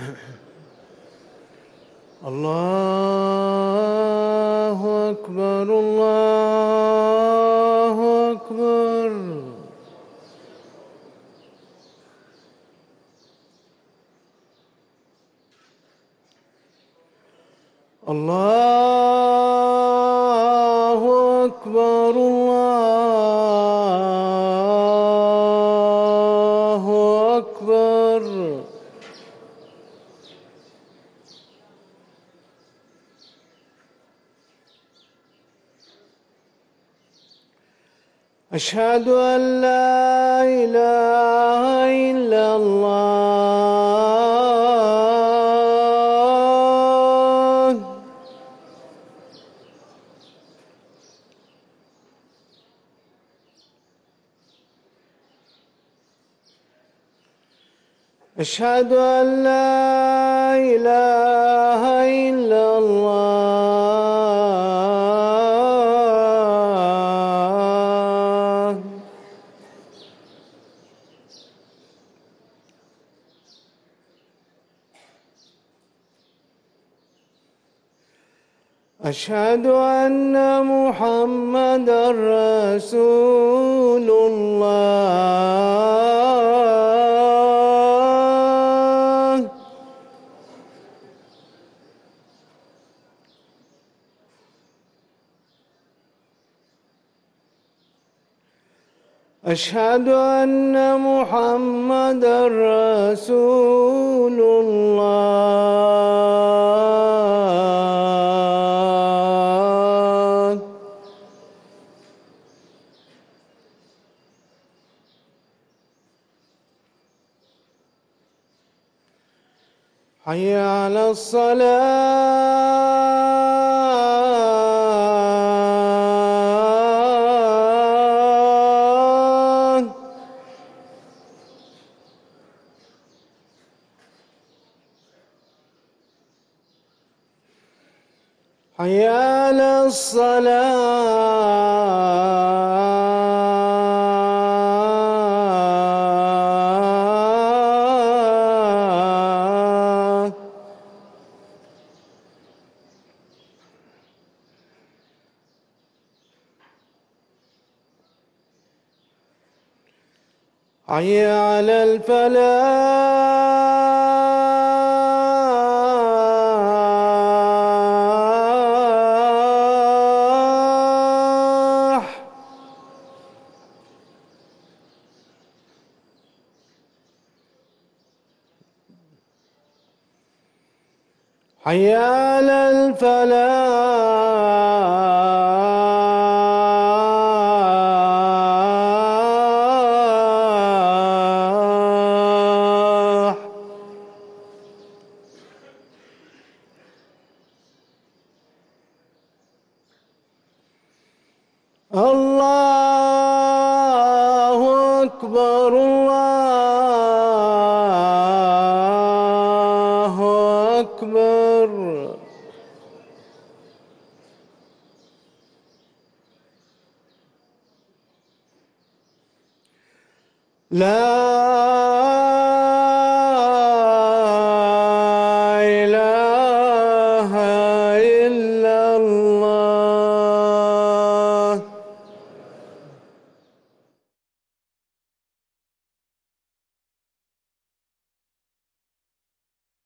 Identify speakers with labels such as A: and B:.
A: الله أكبر الله أكبر. الله أكبر الله أكبر. أشهد أن لا إله إلا الله. أشهد أن لا إله إلا الله. أشهد أن محمدًا رسول الله. أشهد أن محمدًا رسول الله. حي على الصلاة. حي على الصلاة. حي على الفلاح. حي على الفلاح. الله أكبر الله أكبر. لا